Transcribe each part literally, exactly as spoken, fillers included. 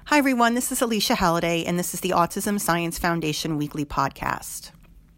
Hi, everyone. This is Alicia Halliday, and this is the Autism Science Foundation Weekly Podcast.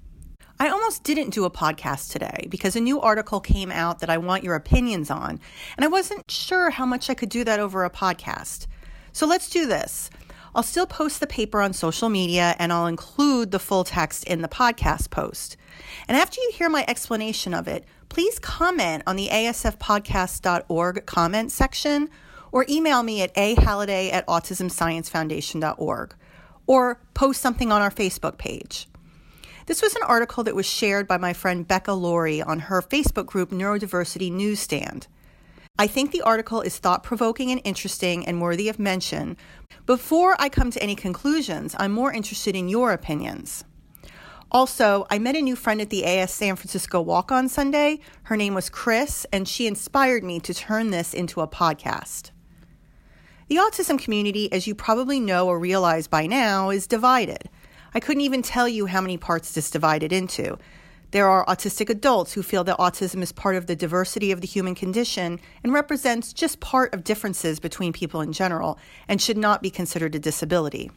I almost didn't do a podcast today because a new article came out that I want your opinions on, and I wasn't sure how much I could do that over a podcast. So let's do this. I'll still post the paper on social media, and I'll include the full text in the podcast post. And after you hear my explanation of it, please comment on the A S F podcast dot org comment section, or email me at a halliday at autism science foundation dot org, or post something on our Facebook page. This was an article that was shared by my friend Becca Laurie on her Facebook group Neurodiversity Newsstand. I think the article is thought-provoking and interesting and worthy of mention. Before I come to any conclusions, I'm more interested in your opinions. Also, I met a new friend at the A S San Francisco Walk on Sunday. Her name was Chris, and she inspired me to turn this into a podcast. The autism community, as you probably know or realize by now, is divided. I couldn't even tell you how many parts it's divided into. There are autistic adults who feel that autism is part of the diversity of the human condition and represents just part of differences between people in general and should not be considered a disability.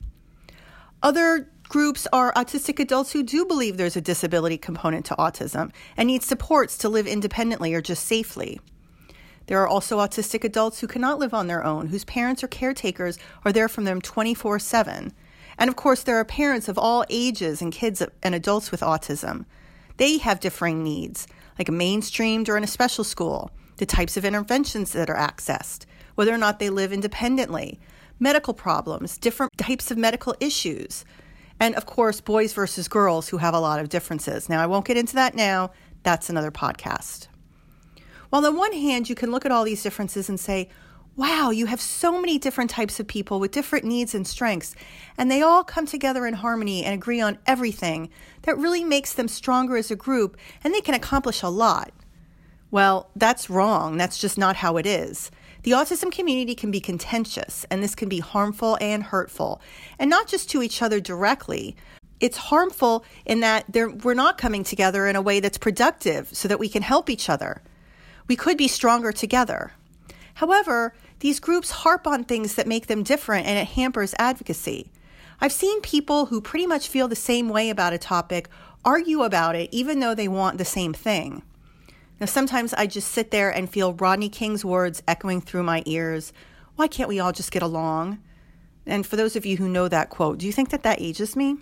Other groups are autistic adults who do believe there's a disability component to autism and need supports to live independently or just safely. There are also autistic adults who cannot live on their own, whose parents or caretakers are there for them twenty-four seven. And of course, there are parents of all ages and kids and adults with autism. They have differing needs, like a mainstreamed or in a special school, the types of interventions that are accessed, whether or not they live independently, medical problems, different types of medical issues, and of course, boys versus girls who have a lot of differences. Now, I won't get into that now. That's another podcast. While on one hand, you can look at all these differences and say, wow, you have so many different types of people with different needs and strengths, and they all come together in harmony and agree on everything that really makes them stronger as a group, and they can accomplish a lot. Well, that's wrong. That's just not how it is. The autism community can be contentious, and this can be harmful and hurtful, and not just to each other directly. It's harmful in that we're not coming together in a way that's productive so that we can help each other. We could be stronger together. However, these groups harp on things that make them different, and it hampers advocacy. I've seen people who pretty much feel the same way about a topic argue about it even though they want the same thing. Now, sometimes I just sit there and feel Rodney King's words echoing through my ears. Why can't we all just get along? And for those of you who know that quote, do you think that that ages me?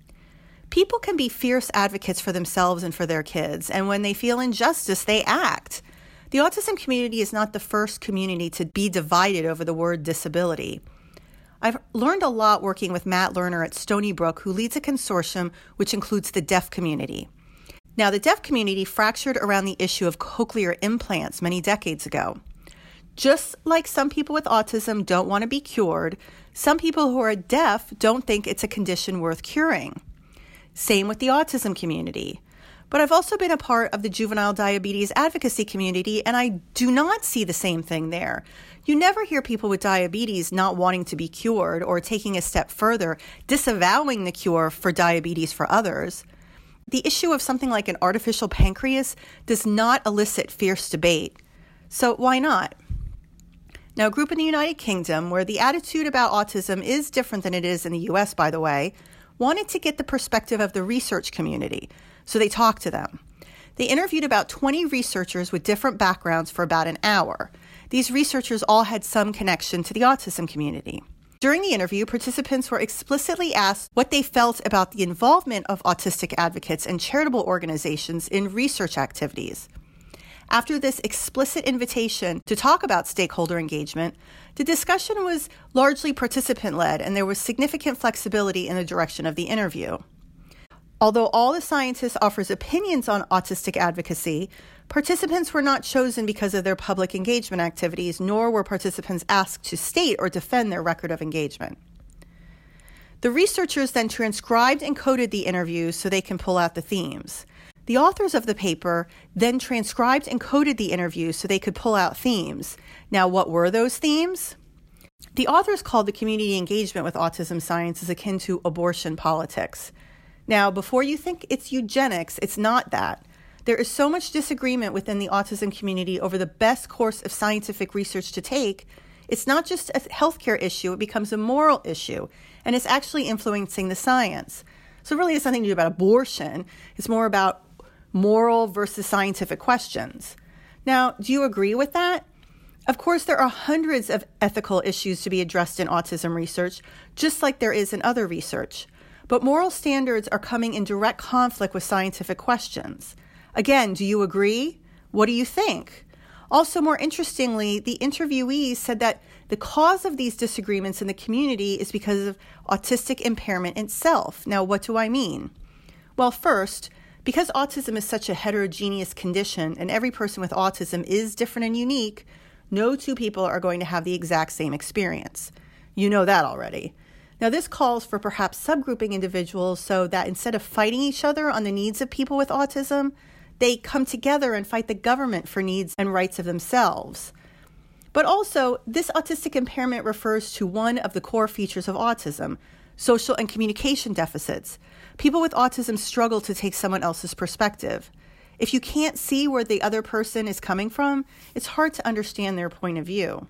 People can be fierce advocates for themselves and for their kids, and when they feel injustice, they act. The autism community is not the first community to be divided over the word disability. I've learned a lot working with Matt Lerner at Stony Brook, who leads a consortium which includes the deaf community. Now, the deaf community fractured around the issue of cochlear implants many decades ago. Just like some people with autism don't want to be cured, some people who are deaf don't think it's a condition worth curing. Same with the autism community. But I've also been a part of the juvenile diabetes advocacy community, and I do not see the same thing there. You never hear people with diabetes not wanting to be cured or taking a step further, disavowing the cure for diabetes for others. The issue of something like an artificial pancreas does not elicit fierce debate. So why not? Now, a group in the United Kingdom, where the attitude about autism is different than it is in the U S, by the way, wanted to get the perspective of the research community. So they talked to them. They interviewed about twenty researchers with different backgrounds for about an hour. These researchers all had some connection to the autism community. During the interview, participants were explicitly asked what they felt about the involvement of autistic advocates and charitable organizations in research activities. After this explicit invitation to talk about stakeholder engagement, the discussion was largely participant-led, and there was significant flexibility in the direction of the interview. Although All the Scientists offers opinions on autistic advocacy, participants were not chosen because of their public engagement activities, nor were participants asked to state or defend their record of engagement. The researchers then transcribed and coded the interviews so they can pull out the themes. The authors of the paper then transcribed and coded the interviews so they could pull out themes. Now, what were those themes? The authors called the community engagement with autism science as akin to abortion politics. Now, before you think it's eugenics, it's not that. There is so much disagreement within the autism community over the best course of scientific research to take, It's not just a healthcare issue, it becomes a moral issue, and it's actually influencing the science. So really it's nothing to do about abortion. It's more about moral versus scientific questions. Now, do you agree with that? Of course, there are hundreds of ethical issues to be addressed in autism research, just like there is in other research. But moral standards are coming in direct conflict with scientific questions. Again, do you agree? What do you think? Also, more interestingly, the interviewees said that the cause of these disagreements in the community is because of autistic impairment itself. Now, what do I mean? Well, first, because autism is such a heterogeneous condition and every person with autism is different and unique, no two people are going to have the exact same experience. You know that already. Now, this calls for perhaps subgrouping individuals so that instead of fighting each other on the needs of people with autism, they come together and fight the government for needs and rights of themselves. But also, this autistic impairment refers to one of the core features of autism, social and communication deficits. People with autism struggle to take someone else's perspective. If you can't see where the other person is coming from, it's hard to understand their point of view.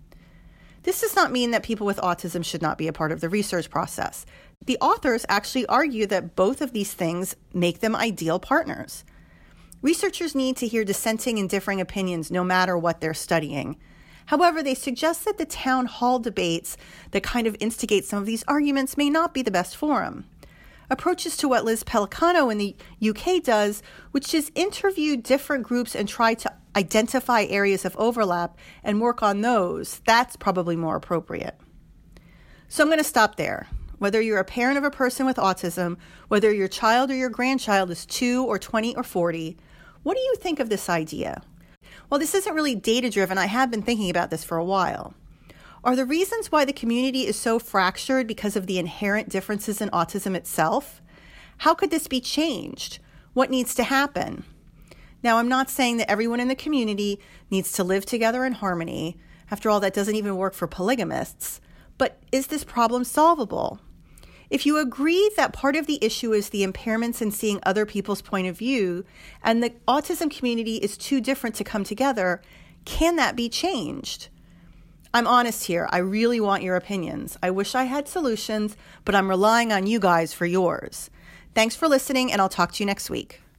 This does not mean that people with autism should not be a part of the research process. The authors actually argue that both of these things make them ideal partners. Researchers need to hear dissenting and differing opinions no matter what they're studying. However, they suggest that the town hall debates that kind of instigate some of these arguments may not be the best forum. Approaches to what Liz Pellicano in the U K does, which is interview different groups and try to identify areas of overlap and work on those, that's probably more appropriate. So I'm going to stop there. Whether you're a parent of a person with autism, whether your child or your grandchild is two or twenty or forty, what do you think of this idea? Well, this isn't really data-driven. I have been thinking about this for a while. Are the reasons why the community is so fractured because of the inherent differences in autism itself? How could this be changed? What needs to happen? Now, I'm not saying that everyone in the community needs to live together in harmony. After all, that doesn't even work for polygamists. But is this problem solvable? If you agree that part of the issue is the impairments in seeing other people's point of view, and the autism community is too different to come together, can that be changed? I'm honest here. I really want your opinions. I wish I had solutions, but I'm relying on you guys for yours. Thanks for listening, and I'll talk to you next week.